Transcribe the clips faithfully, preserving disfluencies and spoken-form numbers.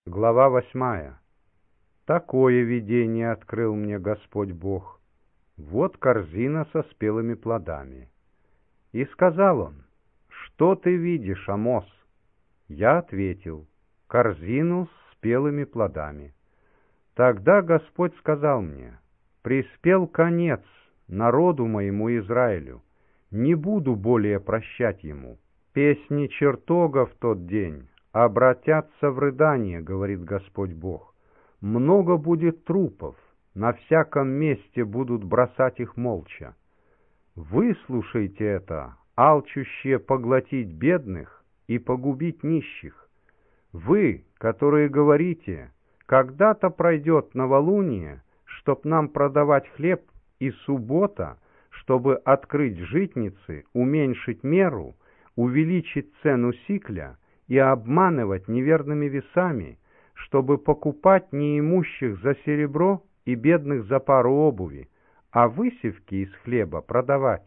Глава восьмая. Такое видение открыл мне Господь Бог. Вот корзина со спелыми плодами. И сказал он: что ты видишь, Амос? Я ответил: корзину с спелыми плодами. Тогда Господь сказал мне: приспел конец народу моему Израилю, не буду более прощать ему. Песни чертога в тот день обратятся в рыдание, говорит Господь Бог. Много будет трупов, на всяком месте будут бросать их молча. Выслушайте это, алчущие поглотить бедных и погубить нищих. Вы, которые говорите: когда-то пройдет новолуние, чтоб нам продавать хлеб, и суббота, чтобы открыть житницы, уменьшить меру, увеличить цену сикля и обманывать неверными весами, чтобы покупать неимущих за серебро и бедных за пару обуви, а высевки из хлеба продавать.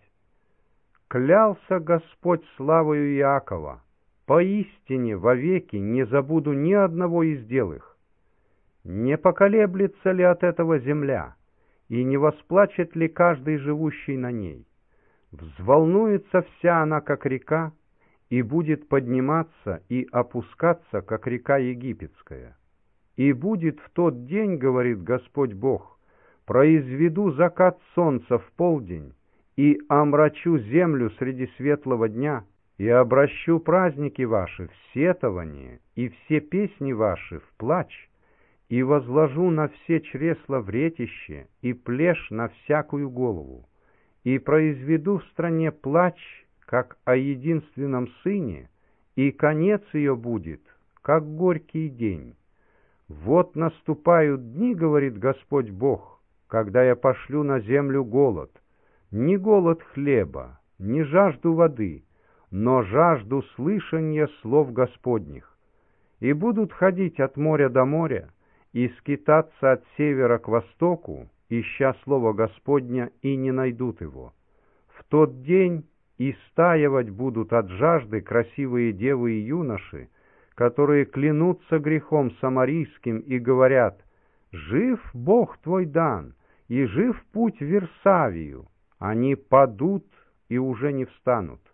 Клялся Господь славою Иакова: поистине вовеки не забуду ни одного из дел их. Не поколеблется ли от этого земля, и не восплачет ли каждый живущий на ней? Взволнуется вся она, как река, и будет подниматься и опускаться, как река египетская. И будет в тот день, говорит Господь Бог, произведу закат солнца в полдень, и омрачу землю среди светлого дня, и обращу праздники ваши в сетование, и все песни ваши в плач, и возложу на все чресла вретище, и плешь на всякую голову, и произведу в стране плач, как о единственном сыне, и конец ее будет, как горький день. Вот наступают дни, говорит Господь Бог, когда я пошлю на землю голод, не голод хлеба, не жажду воды, но жажду слышания слов Господних. И будут ходить от моря до моря, и скитаться от севера к востоку, ища слова Господня, и не найдут его. В тот день истаивать будут от жажды красивые девы и юноши, которые клянутся грехом самарийским и говорят: «Жив Бог твой Дан, и жив путь в Вирсавию». Они падут и уже не встанут.